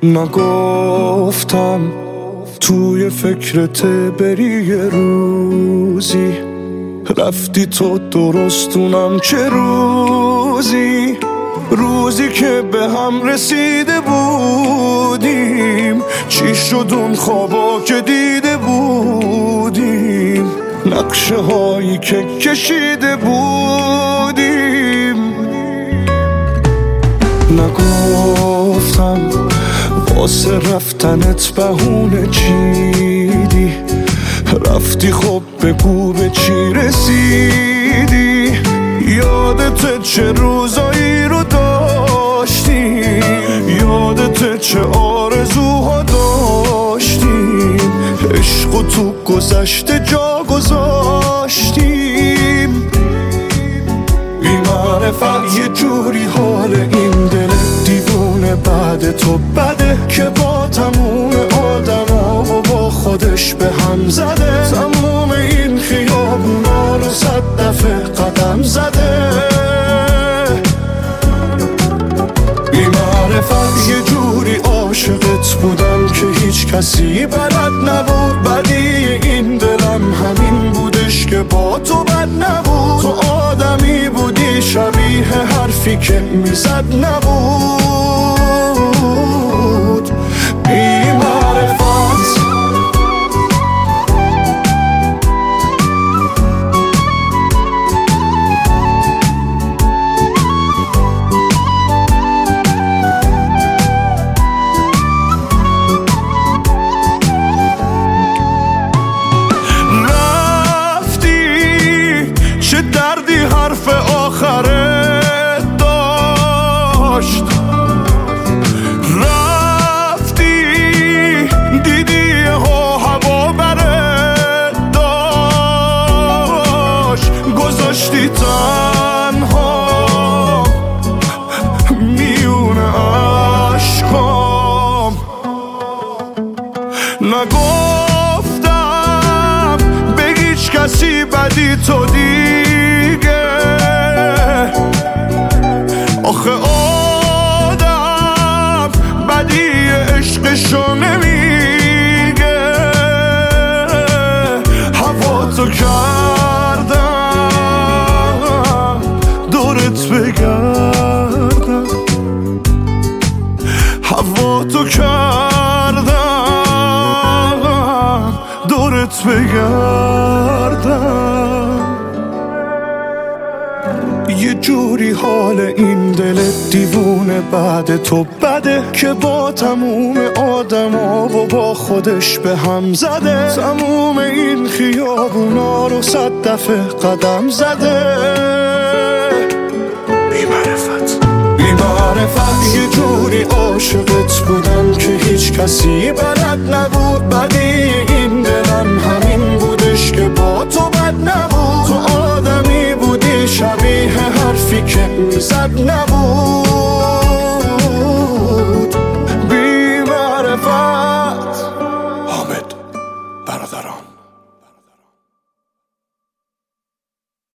نگفتم توی فکرت بری یه روزی، رفتی تو درستونم چه روزی، روزی که به هم رسیده بودیم، چی شد اون خوابا که دیده بودیم، نقشه هایی که کشیده بودیم. نگفتم واسه رفتنت بهونه چیدی، رفتی خب بگو به چی رسیدی، یادت چه روزایی رو داشتیم، یادت چه آرزوها داشتیم، عشق و تو گذشته جا گذاشتیم. بی معرفت یه جوری حال این دل دیوونه بعد تو بده، که با تموم آدما و با خودش به هم زده، تموم این خیابونا رو 100 دفعه قدم زده. بی معرفت یه جوری عاشقت بودم که هیچ کسی بلد نبود، بدی این دلم همین بودش که با تو بد نبود، تو آدمی بودی شبیه حرفی که میزد نبود. بی معرفت چه دردی حرف آخره داشت، رفتی دیدی هوا بره داشت، گذاشتی تنها میون عشقام. نگفتم به هیچ کسی بدی تو دیگه، آخه آدم بدی عشقشو نمیگه، هوا تو کردم دورت بگردم، هوا تو کردم دورت بگردم. یه جوری حال این دل دیوونه بعد تو بده، که با تموم آدما و با خودش به هم زده، تموم این خیابونا رو 100 دفعه قدم زده. بی معرفت یه جوری عاشقت بودم که هیچ کسی بلد